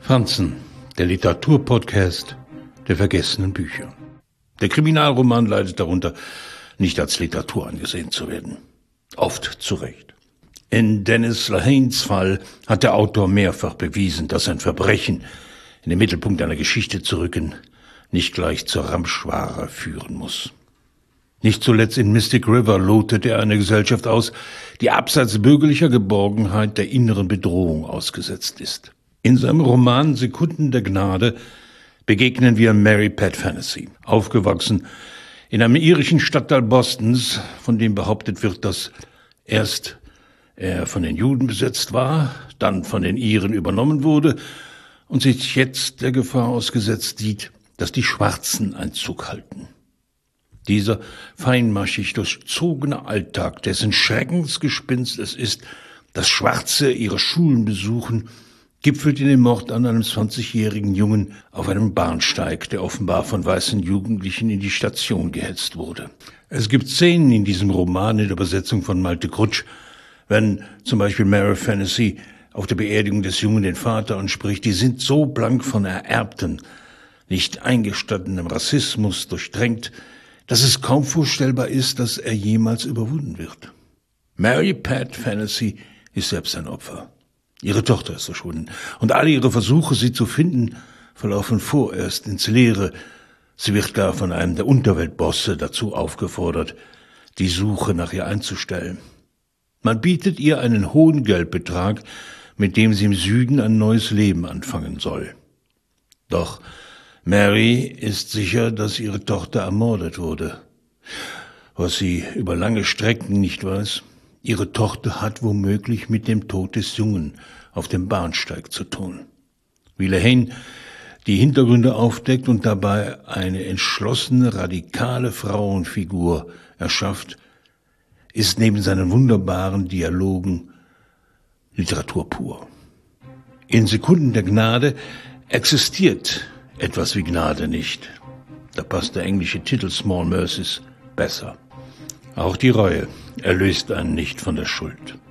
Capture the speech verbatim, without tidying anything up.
Franzen, der Literaturpodcast der vergessenen Bücher. Der Kriminalroman leidet darunter, nicht als Literatur angesehen zu werden. Oft zu Recht. In Dennis Lehanes Fall hat der Autor mehrfach bewiesen, dass ein Verbrechen in den Mittelpunkt einer Geschichte zu rücken nicht gleich zur Ramschware führen muss. Nicht zuletzt in Mystic River lotet er eine Gesellschaft aus, die abseits bürgerlicher Geborgenheit der inneren Bedrohung ausgesetzt ist. In seinem Roman Sekunden der Gnade begegnen wir Mary Pat Fennessy, aufgewachsen in einem irischen Stadtteil Bostons, von dem behauptet wird, dass erst er von den Juden besetzt war, dann von den Iren übernommen wurde und sich jetzt der Gefahr ausgesetzt sieht, dass die Schwarzen Einzug halten. Dieser feinmaschig durchzogene Alltag, dessen Schreckensgespinst es ist, dass Schwarze ihre Schulen besuchen, gipfelt in dem Mord an einem zwanzigjährigen Jungen auf einem Bahnsteig, der offenbar von weißen Jugendlichen in die Station gehetzt wurde. Es gibt Szenen in diesem Roman in der Übersetzung von Malte Krutsch, wenn zum Beispiel Mary Fennessy auf der Beerdigung des Jungen den Vater anspricht, die sind so blank von ererbten, nicht eingestandenem Rassismus durchdrängt, dass es kaum vorstellbar ist, dass er jemals überwunden wird. Mary Pat Fennessy ist selbst ein Opfer. Ihre Tochter ist verschwunden und alle ihre Versuche, sie zu finden, verlaufen vorerst ins Leere. Sie wird gar von einem der Unterweltbosse dazu aufgefordert, die Suche nach ihr einzustellen. Man bietet ihr einen hohen Geldbetrag, mit dem sie im Süden ein neues Leben anfangen soll. Doch Mary ist sicher, dass ihre Tochter ermordet wurde. Was sie über lange Strecken nicht weiß: Ihre Tochter hat womöglich mit dem Tod des Jungen auf dem Bahnsteig zu tun. Wie Lehane die Hintergründe aufdeckt und dabei eine entschlossene, radikale Frauenfigur erschafft, ist neben seinen wunderbaren Dialogen Literatur pur. In Sekunden der Gnade existiert etwas wie Gnade nicht. Da passt der englische Titel Small Mercies besser. Auch die Reue erlöst einen nicht von der Schuld.